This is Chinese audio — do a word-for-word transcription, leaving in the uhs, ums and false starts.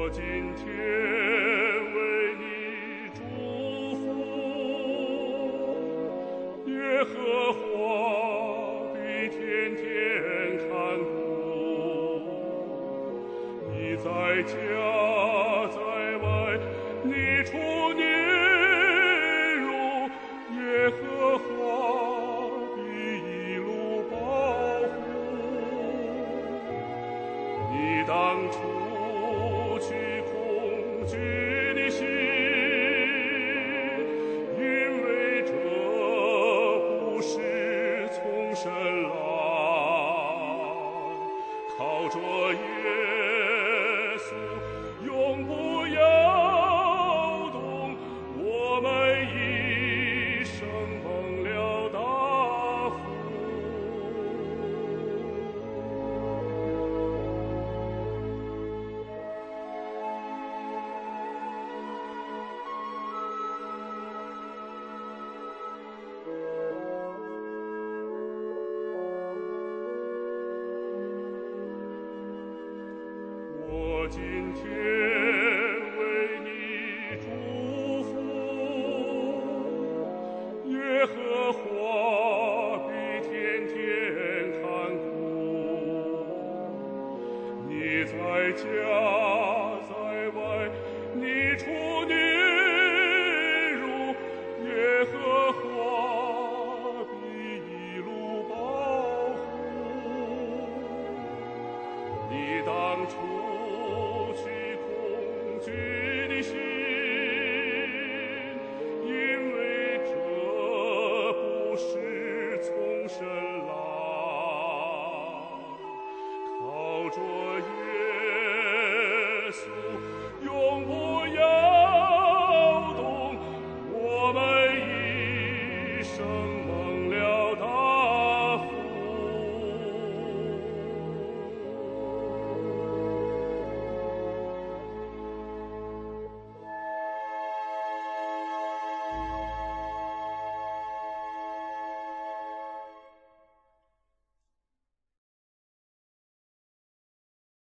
今天为你祝福，耶和华必天天看顾你，在家在外，你出你入，耶和华必一路保护你。当初去恐惧的心，因为这不是从神来，靠着耶稣永不摇动，我们一生蒙了大福。我今天为你祝福，耶和华必天天看顾你，在家在外，你出你入，耶和华必一路保护你。当初去恐惧的心，因为这不是从神来，靠着耶稣永不摇动，我们一生